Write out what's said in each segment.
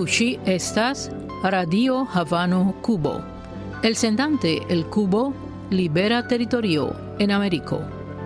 Tiushi estas Radio Havano Cubo. El sendante el Cubo libera territorio en Américo.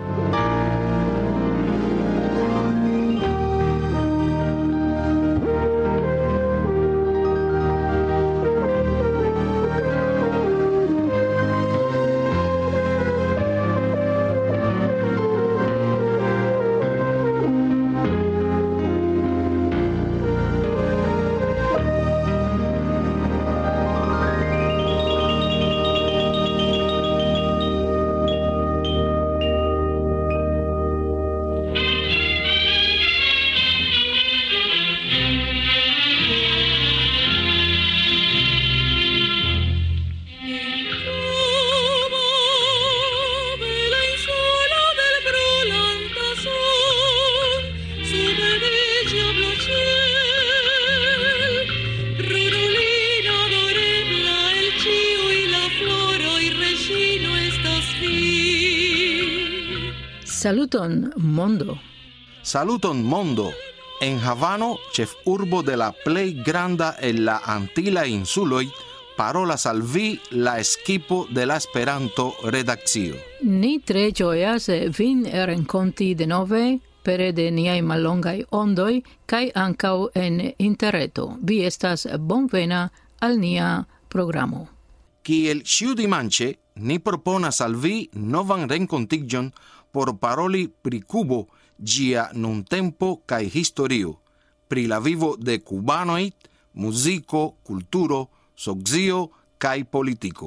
Saluton mondo. Saluton mondo. En Havano, ĉefurbo de la plej granda en la Antila insuloj, parolas al vi la eskipo de la Esperanto-redakcio. Ni tre ĝojas vin renkonti denove pere de niaj mallongaj ondoj kaj ankaŭ en interreto. Vi estas bonvena al nia programo. Kiel ĉiudimanĉe, ni proponas al vi novan renkontiĝon por paroli pri Kubo, ĝia nuntempo kaj historio, pri la vivo de kubanoj, muziko, kulturo, socio kaj politiko.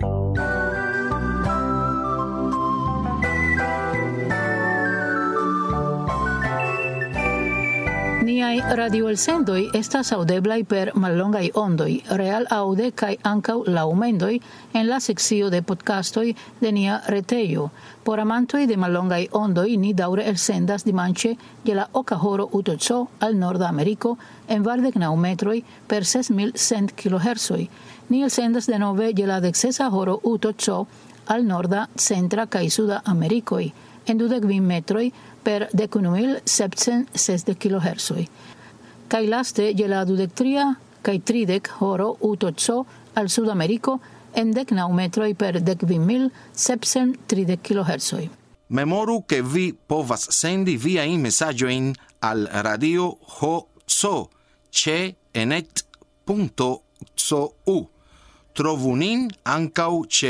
Niaj radioelsendoj estas aŭdeblaj per mallongaj ondoj, real aŭde kaj ankaŭ laŭmendoj en la sekcio de podcastoj de nia retejo. Por amantoj de mallongaj ondoj ni daŭre elsendas dimanĉe de la oka horo UTC al Norda Ameriko en 29 metroj per 6100 kHz. Ni elsendas denove de la 16 horo UTC al Norda, Centra kaj Suda Amerikoj en 22 metroj per 19.760 kHz. Kaj laste je la 23 kaj 30 horo UTC al Sudameriko en 19 metroj per 19.730 kHz. Memoru ke vi povas sendi viajn mesaĝojn al Radio HC ĉe enet.cu. Trovu nin ankaŭ ĉe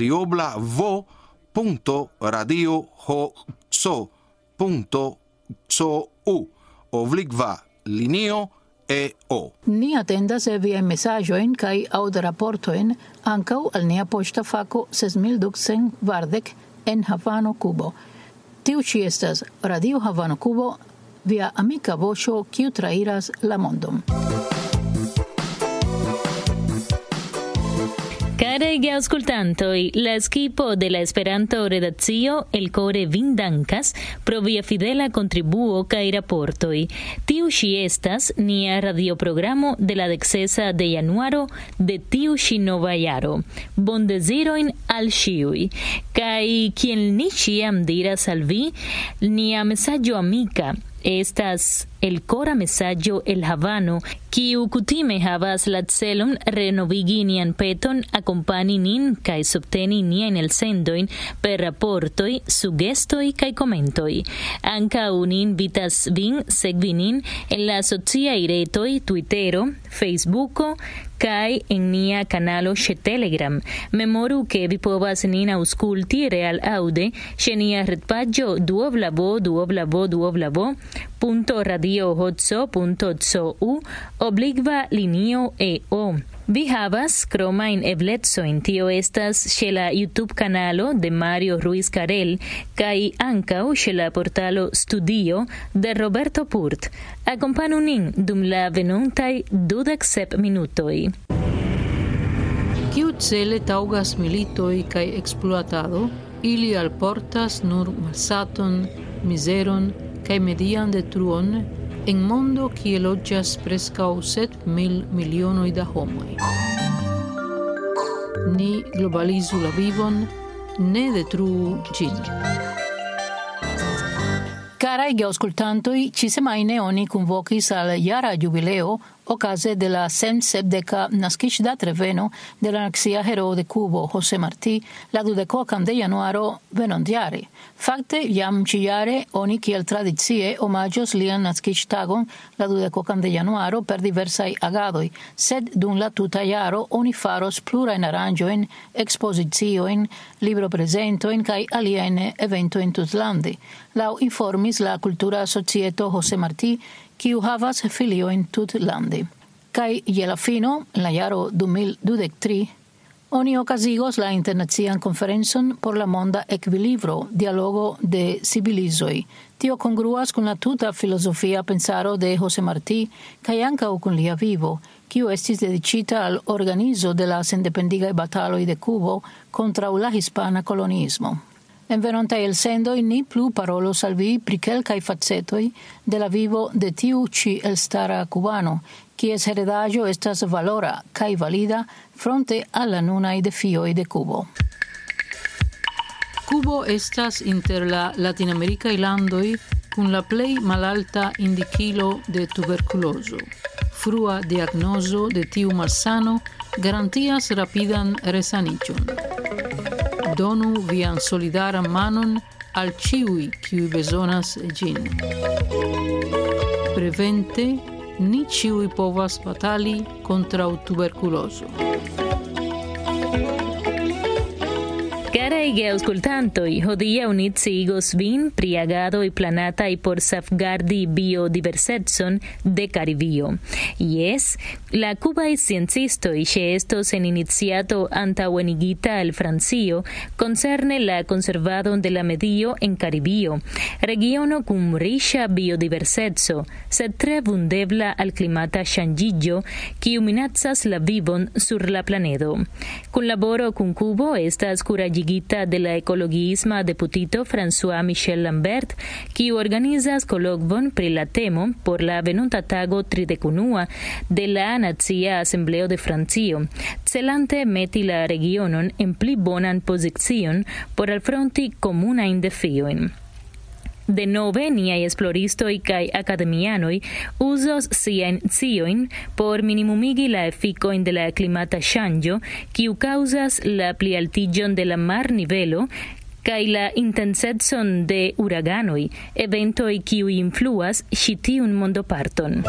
www.radiohc.cu/linio-EO. Ni atendas viajn mesaĝojn kaj aŭdraportojn ankaŭ al nia poŝta fako 6240 en Havano, Kubo. Tiu ĉi estas Radio Havano Kubo, via amika voĉo kiu trairas la mondon. Caraj geaŭskultantoj, la equipo de la Esperanto-redakcio elkore vin dankas pro via fidela kontribuo kaj raportoj. Tiu ŝi estas nia radioprogramo de la 16 de januaro de tiu ŝi nova jaro. Bondezirojn al ĉiuj. Kaj kiel ni ĉiam diras al vi, nia mesaĝo amika estas el cora mesaggio el Havano, kiu kutime havas la celon renovigi nian peton, akompani nin kaj subteni niajn elsendojn per raportoj, sugestoj kaj komentoj. Ankaŭ ni invitas vin sekvi nin en la sociaj retoj Twittero, Facebooko kaj en nia kanalo ĉe Telegram. Memoru ke vi povas nin aŭskulti real aŭde ĉe nia retpaĝo www.radiohc.cu/linio-EO. Vi havas kromajn eblecojn, tio estas ĉe la YouTube-kanalo de Mario Ruiz Carel kaj ankaŭ ĉe la portalo Studio de Roberto Purt. Akompanu nin dum la venontaj 27 minutoj. Kiu cele taŭgas militoj kaj ekspluatado, ili alportas nur malsaton, mizeron kaj median detruon en mondo kie loĝas preskaŭ 7.000 milionoj da homoj. Ni globalizu la vivon, ne detruu ĝin. Caraj geaŭskultantoj, ĉi-semajne oni kunvokis al jara jubileo ocase de la 170 nascitdat reveno de l'anaxia heroo de Cubo, José Martí, la 22 de januaro venondiare. Fakte jam ĉiare oni kiel tradicie omaĝos lian naskiĝtagon la 22 de januaro per diversaj agadoj, sed dum la tuta jaro oni faros plurajn aranĝojn, ekspoziciojn, libroprezentojn kaj aliajn eventojn tutlande. Laŭ informis la Kultura Societo José Martí, kiu havas filiojn tutlande. Kaj je la fino, en la jaro 2023, oni okazigos la internacian konferencon por la monda ekvilibro, dialogo de civilizoj. Tio kongruas kun la tuta filozofia pensaro de José Martí kaj ankaŭ kun lia vivo, kiu estis dediĉita al organizo de la sendependigaj bataloj de Kubo kontraŭ la hispana kolonismo. En venontaj elsendoj ni plu parolos al vi pri kelkaj facetoj de la vivo de tiu ĉi elstara kubano, kies heredaĵo estas valora kaj valida fronte al la nunaj defioj de Kubo. Kubo estas inter la latinamerikaj landoj kun la plej malalta indikilo de tuberkulozo. Frua diagnozo de tiu malsano garantias rapidan resaniĝon. Donu vian solidaran manon al ĉiuj, kiuj bezonas ĝin. Prevente, ni ĉiuj povas batali kontraŭ tuberkulozo. Caraj geaŭskultantoj, hodiaŭ ni sciigos vin pri agadoj planataj por safgardi biodiversecon de Karibio. Jes, la kubaj sciencistoj ĉeestos en iniciato antaŭenigita al Francio koncerne la konservadon de la medio en Karibio, regiono kun riĉa biodiverseco, sed tre vundebla al klimata ŝanĝiĝo, kiu minacas la vivon sur la planedo. Kunlaboro kun Kubo estas kuraĝigita de la ekologiisma deputito François Michel Lambert, kiu organizas kolokvon pri la temo por la venonta tago 31 de la Nacia Asembleo de Francio, celante meti la regionon en pli bonan pozicion por alfronti komunajn defiojn. Denove, niaj esploristoj kaj akademianoj uzos siajn sciojn por minimumigi la efikojn de la klimata ŝanĝo, kiu kaŭzas la plialtiĝon de la marnivelo kaj la intensecon de uraganoj, eventoj kiuj influas ĉi tiun mondoparton.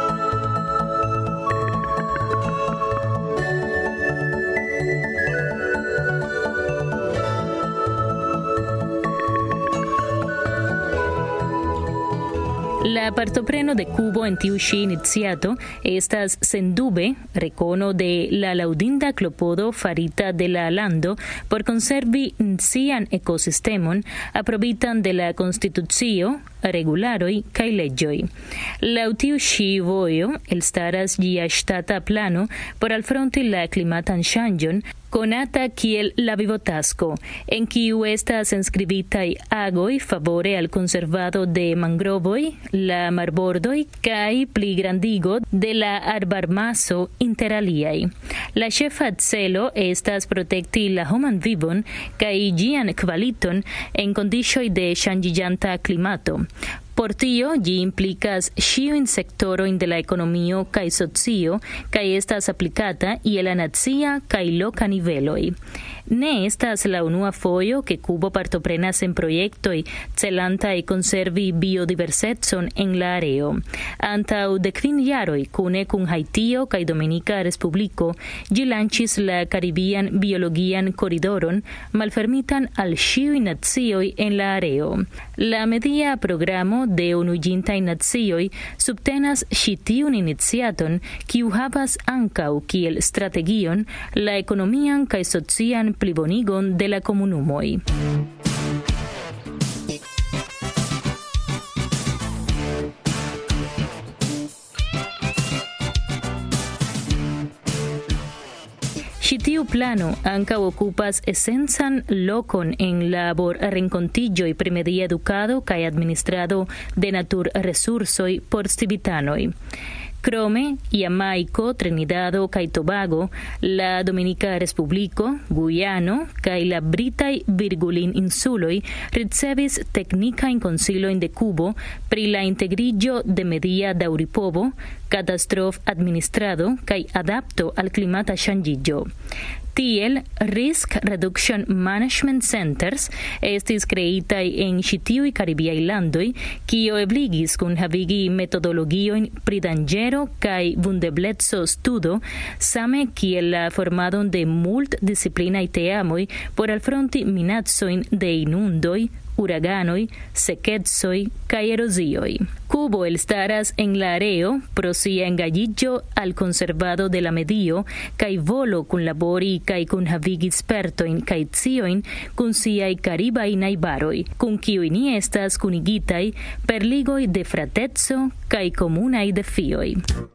La partopreno de Kubo en tiu ĉi iniciato estas sendube rekono de la laŭdinda klopodo farita de la lando por konservi sian ekosistemon aprobitan de la konstitucio, regularoj kaj leĝoj. Laŭ tiu ĉi vojo elstaras ĝia ŝtata plano por alfronti la klimatan ŝanĝon, konata kiel la vivotasko, en kiu estas enskribitaj agoj favore al konservado de mangrovoj, la marbordoj kaj pligrandigo de la arbarmaso inter aliaj. La ĉefa celo estas protekti la homan vivon kaj ĝian kvaliton en kondiĉoj de ŝanĝiĝanta klimato. Por tio, ĝi implikas ĉiujn sektorojn de la ekonomio kaj socio kaj estas aplikata je la nacia kaj loka niveloj. Ne estas la unua fojo ke Kubo partoprenas en projektoj celantaj konservi biodiversecon en la areo. Antaŭ 15 jaroj, kune kun Haitio kaj Dominika Respubliko, ĝi lanĉis la Karibian biologian koridoron, malfermitan al ĉiuj nacioj en la areo. La media programo de Unuiĝintaj Nacioj subtenas ĉi tiun iniciaton, kiu havas ankaŭ kiel strategion la ekonomian kaj socian plibonigon de la komunumoj. Ĉi tiu plano ankaŭ okupas esencan lokon en labor-renkontiĝoj pri media edukado kaj administrado de naturresursoj por civitanoj. Crome, Jamaico, Trinidado kaj Tobago, la Dominika Respubliko, Guyano kaj la Britaj Virgulin-insuloj ricevis teknikajn konsilojn de Kubo pri la integriĝo de media daŭripovo, katastrof-administrado kaj adapto al klimata ŝanĝiĝo. Tiel, Risk Reduction Management Centers estis kreitaj en ĉi tiuj karibiaj landoj, kio ebligis kunhavigi metodologiojn pri danĝero kaj vundebleco studo, same kiel la formadon de multdisciplinaj teamoj por alfronti minacojn de inundoj, uraganoj, sekecoj kaj erozioj. Kubo elstaras en la areo pro sia engaĝiĝo al konservado de la medio kaj volo kunlabori kaj kunhavigi spertojn kaj sciojn kun siaj karibaj najbaroj, kun kiuj ni estas kunigitaj per ligoj de frateco kaj komunaj defioj.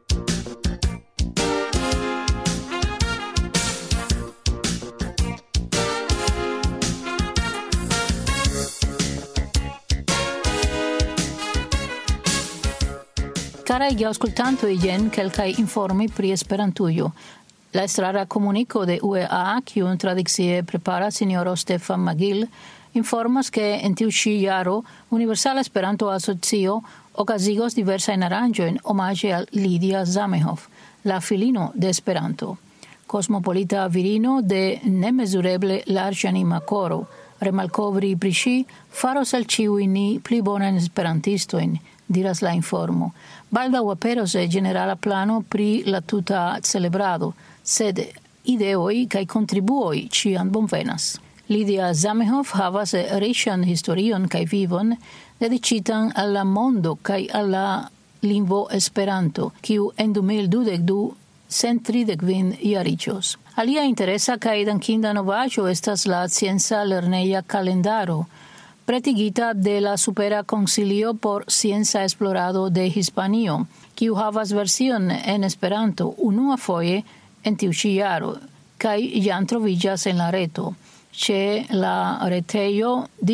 Caraj geaŭskultantoj, jen kelkaj informoj pri Esperantujo. La estrara komuniko de UEA, kiun tradicie prepara sinjoro Stefan Magil, informas ke en tiu ĉi jaro Universala Esperanto-Asocio okazigos diversajn aranĝojn omaĝe al Lidia Zamenhof, la filino de Esperanto. Kosmopolita virino de nemezureble larĝanima koro, remalkovri pri ŝi faros al ĉiuj ni pli bonajn esperantistojn, diras la informo. Baldaŭ aperos ĝenerala plano pri la tuta celebrado, sed ideoj kaj kontribuoj ĉiam bonvenas. Lidia Zamenhof havas riĉan historion kaj vivon dediĉitan al la mondo kaj al la lingvo Esperanto, kiu en 2022 135 jariĝos. Alia interesa kaj dankinda novaĵo estas la scienca lerneja kalendaro, pretigita de la Supera Konsilio por Scienca Esplorado de Hispanio, kiu havas version en Esperanto unuafoje en tiu ĉi jaro, kaj jam troviĝas en la reto, ĉe la retejo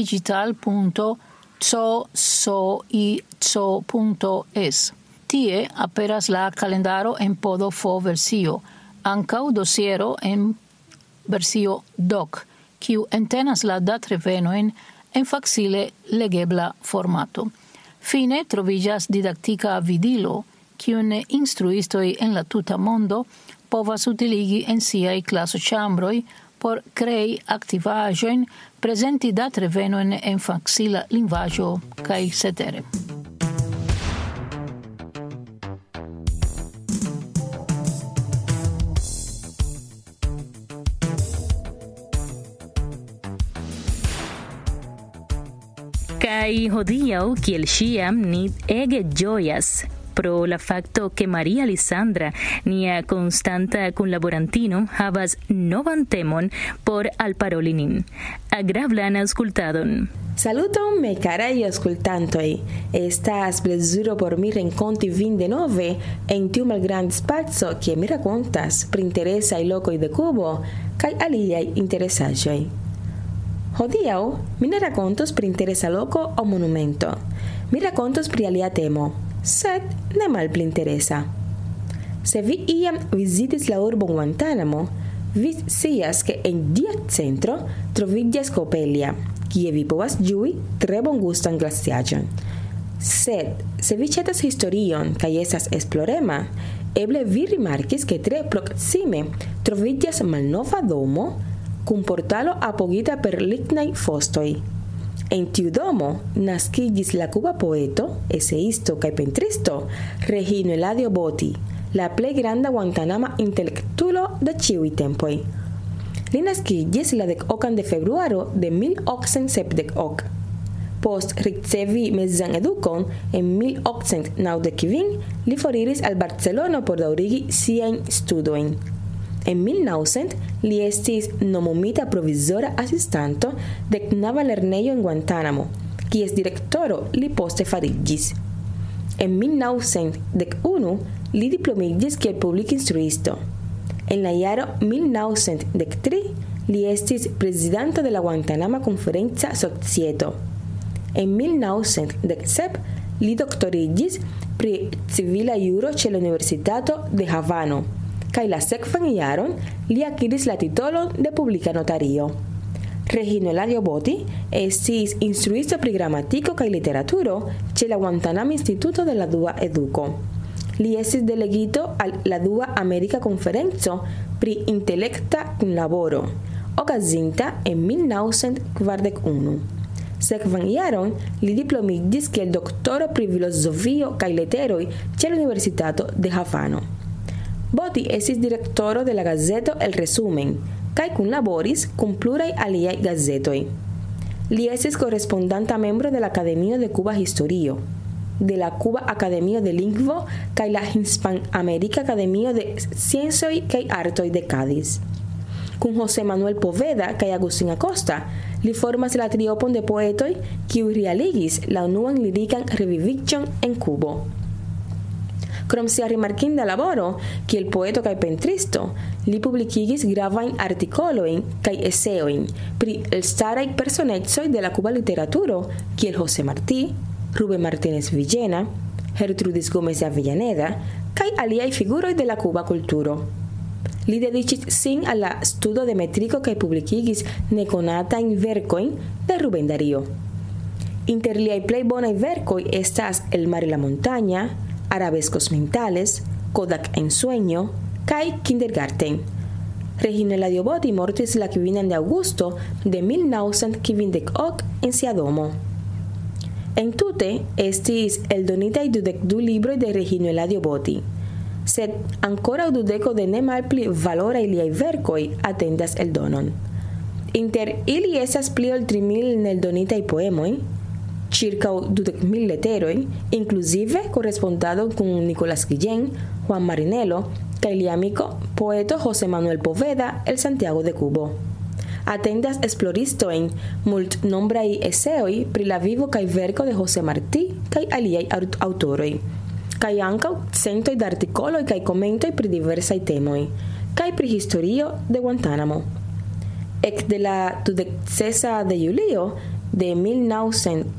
digital.cosoico.es. Tie aperas la kalendaro en PDF-versio, ankaŭ dosiero en versio doc, kiu entenas la datrevenojn en faksile legebla formato. Fine troviĝas didaktika vidilo, kiun instruistoj en la tuta mondo povas utiligi en siaj klasoĉambroj por krei aktivaĵojn, prezenti datrevenojn en faksila lingvaĵo kaj cetere. Kaj hodiaŭ, kiel ĉiam, ni ege ĝojas pro la fakto ke Maria Lisandra, nia konstanta kunlaborantino, havas novan temon por alparoli nin. Agrablan aŭskultadon. Saluton, me caraj aŭskultantoj. Estas plezuro por mi renkonti vin denove en tiu malgranda spaco, kie mi rakontas pri interesaj lokoj de Kubo kaj aliaj interesaĵoj. Hodiaŭ mi ne rakontos pri interesa loko aŭ monumento. Mi rakontos pri alia temo, sed ne malpli interesa. Se vi iam vizitis la urbon Guantanamo, vi scias ke en ĝia centro troviĝas Coppelia, kie vi povas ĝui tre bongustan glaciaĵon. Sed se vi ŝatas historion kaj estas esplorema, eble vi rimarkis ke tre proksime troviĝas malnova domo kun portalo apogita per lignaj fostoj. En tiu domo naskiĝis la kuba poeto, eseisto kaj pentristo Regino Eladio Botti, la plej granda guantanama intelektulo de ĉiuj tempoj. Li naskiĝis la 10 de februaro de 1878. Post ricevi mezan edukon en 1895 li foriris al Barcelono por daŭrigi siajn studojn. En 1900 li estis nomumita provizora asistanto de knaba lernejo en Guantanamo, kies direktoro li poste fariĝis. En 1911 li diplomiĝis kiel publikinstruisto. En la jaro 1913 li estis prezidanto de la Guantanama Konferenca Societo. En 1917 li doktoriĝis pri civila juro ĉe la Universitato de Havano, kaj la sekvan jaron li akiris la titolon de publika notario. Regino Eladio Botti estis instruisto pri gramatiko kaj literaturo ĉe la Guantanamo Instituto de la Dua Eduko. Li estis delegito al la Dua Amerika Konferenco pri intelekta kunlaboro, okazinta en 1941. Sekvan jaron li diplomiĝis kiel doktoro pri filozofio kaj leteroj ĉe la Universitato de Havano. Botti estis direktoro de la gazeto El Resumen kaj kunlaboris kun pluraj aliaj gazetoj. Li estis korespondanta membro de la Akademio de Cuba Historio, de la Cuba Akademio de Lingvo kaj la Hispanamerika Akademio de Sciencoj kaj Artoj de Cádiz. Kun José Manuel Poveda kaj Agustín Acosta, li formas la triopon de poetoj kiuj realigis la unuan lirikan reviviĝon en Kubo. Krom sia rimarkinda laboro, kiel poeto kaj pentristo, li publikigis gravajn artikolojn kaj eseojn pri elstaraj personecoj de la kuba literaturo, kiel José Martí, Rubén Martínez Villena, Gertrudis Gómez de Avellaneda kaj aliaj figuroj de la kuba kulturo. Li dediĉis sin al la studo de metriko kaj publikigis nekonatajn verkojn de Rubén Darío. Inter liaj plej bonaj verkoj estas El mar y la montaña, Arabescos mentales, Kodak en sueño, kaj Kindergarten. Regino Eladio Botti mortis la 5 de aŭgusto de 1958 en sia domo. Entute estis eldonitaj 22 libroj de Regino Eladio Botti, sed ankoraŭ 20 de ne malpli valoraj liaj verkoj atendas eldonon. Inter ili estas pli ol 3.000 neeldonitaj poemoj, circa 20.000 leteroj, inclusive korespondado kun Nicolás Guillén, Juan Marinello kaj lia amiko poeto José Manuel Poveda el Santiago de Cubo. Atendas esploristojn multnombraj eseoj pri la vivo kaj verko de José Martí kaj aliaj aŭtoroj, kaj ankaŭ centoj de artikoloj kaj komentoj pri diversaj temoj, kaj pri historio de Guantánamo. Ekde la 26 de julio de 1985,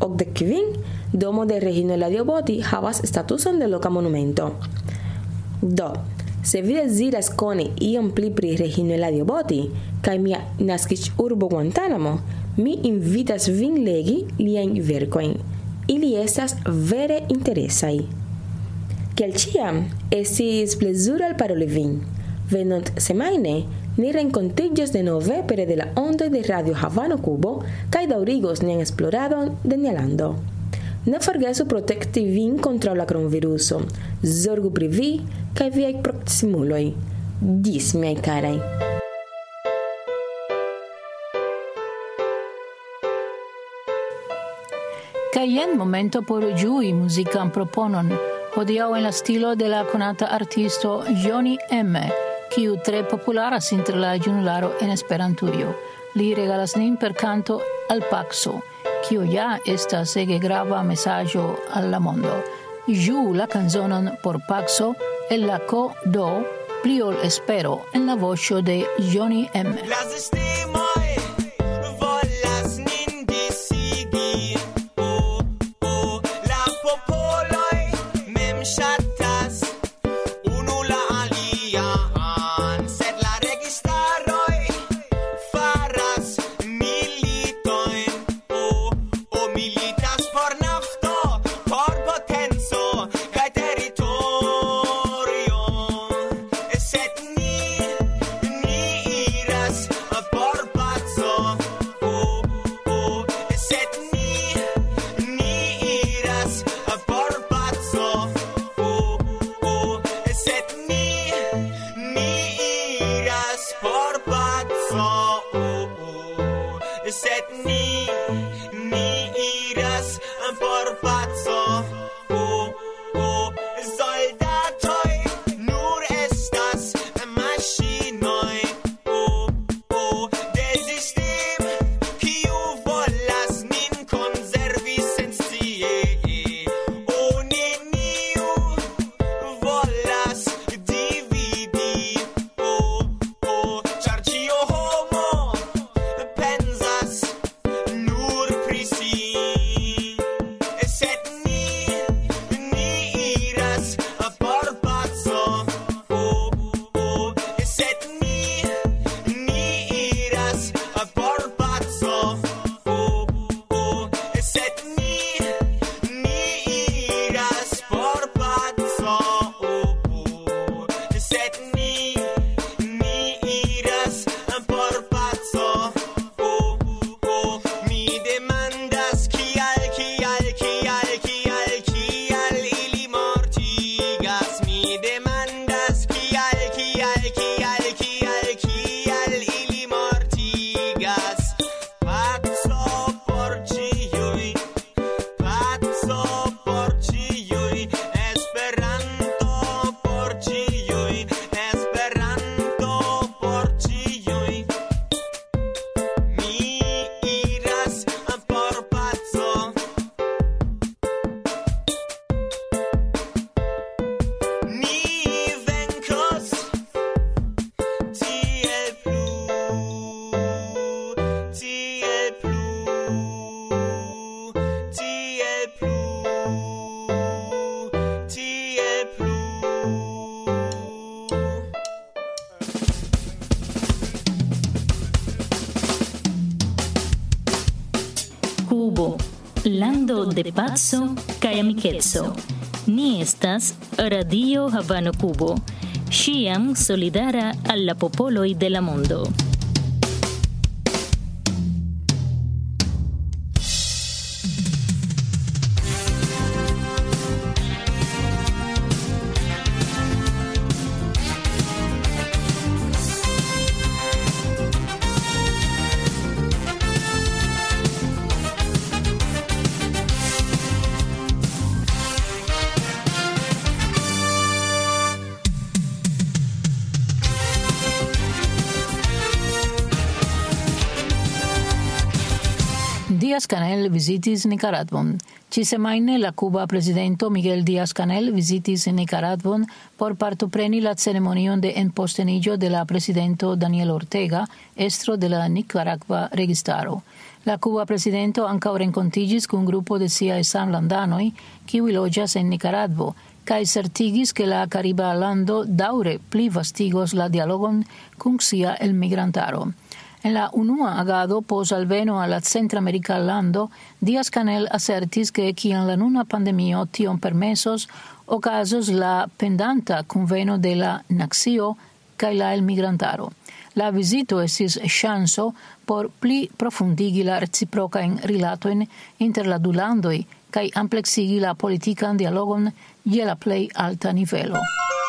domo de Regino Eladio Botti havas statuson de loka monumento. Do, se vi deziras koni iom pli pri Regino Eladio Botti kaj mia naskiĝurbo Guantánamo, mi invitas vin legi liajn verkojn. Ili estas vere interesaj. Kiel ĉiam, estis plezuro alparoli vin. Venontsemajne ni renkontiĝos denove pere de la ondoj de Radio Havano Kubo kaj daŭrigos nian esploradon de nia lando. Ne forgesu protekti vin kontraŭ la kronviruso. Zorgu pri vi kaj viaj proksimuloj. Ĝis, miaj karaj. Kaj jen momento por ĝui muzikan proponon, hodiaŭ en la stilo de la konata artisto Johnny M., kiu tre popularas inter la junularo en Esperantujo. Li regalas nin per canto al Paxo, kiu ja estas ege grava mesaĝo al la mondo. Ĝuu la kanzonon por Paxo el la do pli ol espero en la voĉo de Johnny M. Por de pazzo kaj amikeco. Ni estas Radio Havano Kubo, ĉiam solidara al la popoloj de la mondo. Díaz-Canel visitis Nicaragvon. Ĉi-semajne la kuba prezidento Miguel Díaz-Canel visitis Nicaragvon por partopreni la ceremonion de enposteniĝo de la prezidento Daniel Ortega, estro de la Nicaragva registaro. La kuba prezidento ankaŭ renkontiĝis kun grupo de siaj samlandanoj, kiuj loĝas en Nicaragvo, kaj certigis ke la kariba lando daŭre plivastigos la dialogon kun sia elmigrantaro. En la unua agado pos alveno a la centramerika lando, Díaz-Canel asertis ke kiam la nuna pandemio tion permesos, okazos la pendanta kunveno de la nacio kaj la elmigrantaro. La vizito estis ŝanco por pli profundigi la reciprokajn rilatojn inter la du landoj kaj ampleksigi la politikan dialogon je la plej alta nivelo.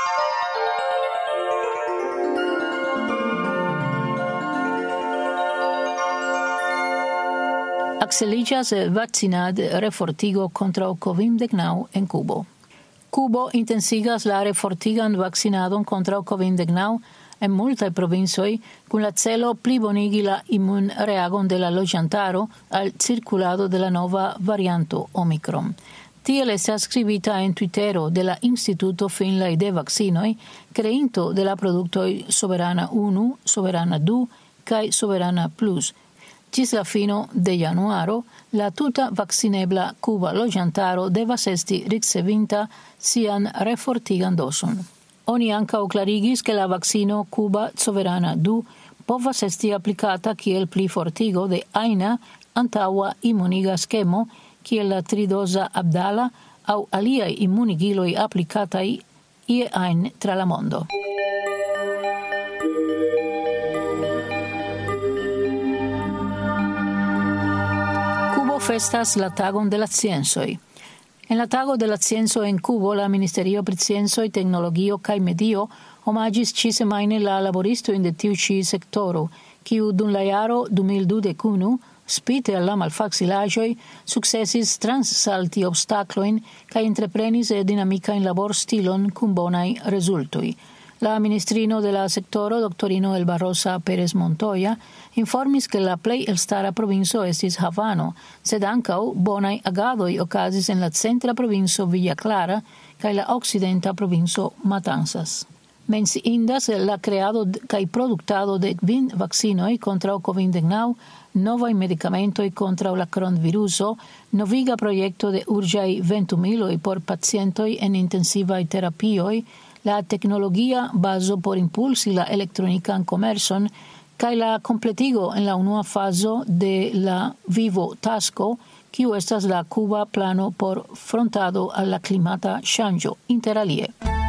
Akseliĝas vakcinad refortigo kontraŭ COVID-19 en Kubo. Kubo intensigas la refortigan vakcinadon kontraŭ COVID-19 en multaj provincoj kun la celo plibonigi la imunreagon de la loĝantaro al cirkulado de la nova varianto Omicron. Tiel estas skribita en Twittero de la Instituto Finlay de Vakcinoj, kreinto de la produktoj Soberana 1, Soberana 2 kaj Soberana Plus. Ĝis la fino de januaro, la tuta vakcinebla kuba loĝantaro devas esti ricevinta sian refortigan doson. Oni ankaŭ klarigis ke la vakcino Kuba Soberana 2 povas esti aplikata kiel plifortigo de ajna antaŭa imuniga skemo, kiel la tridoza Abdala aŭ aliaj imunigiloj aplikataj ie ajn tra la mondo. Festas la tagon de la sciencoj. En la tago de la scienco en Kubo, la Ministerio pri Sciencoj, Teknologio kaj Medio omaĝis ĉi-semajne la laboristojn de tiu ĉi sektoro, kiu dum la jaro 2021, spite al la malfacilaĵoj, sukcesis transsalti obstaklojn kaj entreprenis dinamikajn laborstilon kun bonaj rezultoj. La ministrino de la sektoro, doktorino Elba Rosa Pérez Montoya, informis ke la plej elstara provinco estis Havano, sed ankaŭ bonaj agadoj okazis en la centra provinco Villa Clara kaj la okcidenta provinco Matanzas. Menciindas la kreado kaj produktado de 20 vakcinoj kontraŭ COVID-19, novaj medikamentoj kontraŭ la kronviruso, noviga projekto de urĝaj ventumiloj por pacientoj en intensivaj terapioj, la tecnologia bazo por impulsi la elektronikan komercon kaj la kompletigo en la unua fazo de la vivo tasko, kiu estas la kuba plano por frontado al la klimata ŝanĝo, inter alie.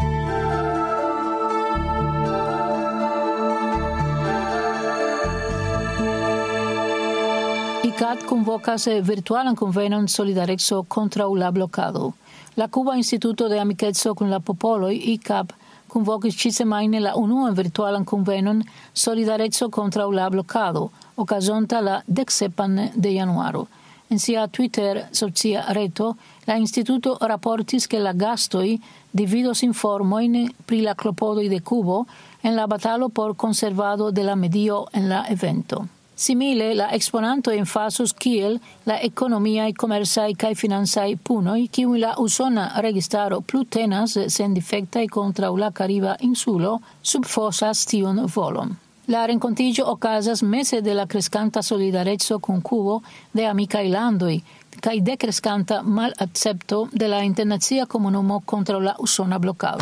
ICAT convocas virtualan convenon Solidareco kontraŭ la blokado. La Cuba Instituto de Amikeco kun la Popoloj, ICAP, convocis ĉi-semajne la unuan virtualan convenon Solidareco kontraŭ la blokado, okazonta la 17 de januaro. En sia Twitter socia reto, la instituto raportis ke la gastoj dividos informojn pri la klopodoj de Kubo en la batalo por konservado de la medio en la evento. Simile, la exponanto enfasus kiel la ekonomiaj, komercaj kaj financaj punoj, kiuj la usona registaro plu tenas sendifektaj kontraŭ la Kariba insulo, subfosas tiun volon. La renkontiĝo okazas meze de la kreskanta solidareco kun Kubo de amikaj landoj kaj de kreskanta malakcepto de la internacia komunumo kontraŭ la usona blokado.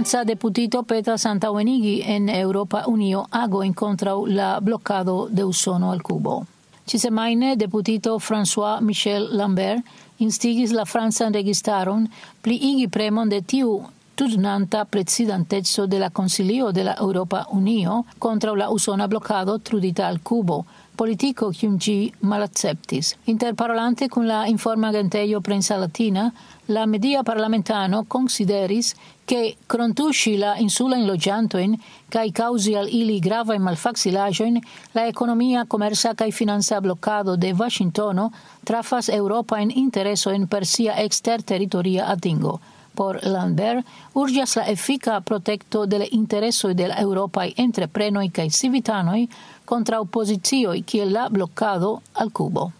Franza deputito Petra Santauenighi en Europa Unio ago in contra la bloccado de usono al Cubo. Cisemaine deputito François Michel Lambert instigis la Franza registaron pliigi premon de tiu turnanta presidentezo de la Consilio de la Europa Unio contra la usona bloccado trudita al Cubo, politico kiun ĝi malacceptis. Interparolante kun la informa agentejo Prensa Latina, la media parlamentano consideris che krontuŝi la insulajn loĝantojn kaj kaŭzi al ili gravajn malfacilaĵojn, la ekonomia, komerca kaj financa blokado de Vaŝingtono trafas eŭropajn interesojn per sia eksterteritoria atingo. Por Lambert, urĝas la efika protekto de la interesoj de la eŭropaj entreprenoj kaj civitanoj kontraŭ pozicioj kiel la blokado al Kubo.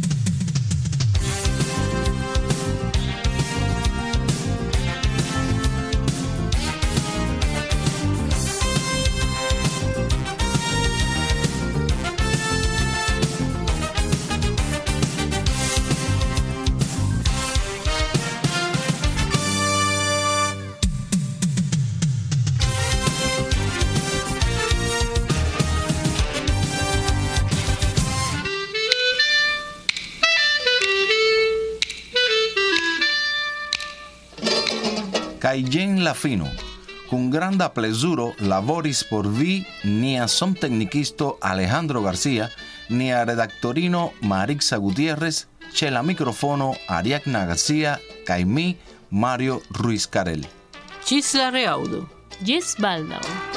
Kaj jen la fino. Kun granda plezuro laboris por vi nia sonteknikisto Alejandro Garcia, nia redaktorino Marixa Gutierrez, ĉe la mikrofono Ariadna Garcia kaj mi, Mario Ruiz Carel. Ĝis la reaŭdo. Ĝis baldaŭ.